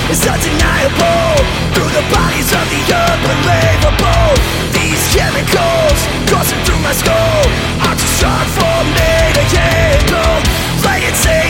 is undeniable. Through the bodies of the unbelievable, these chemicals coursing through my skull are too strong for me to handle. Play it safe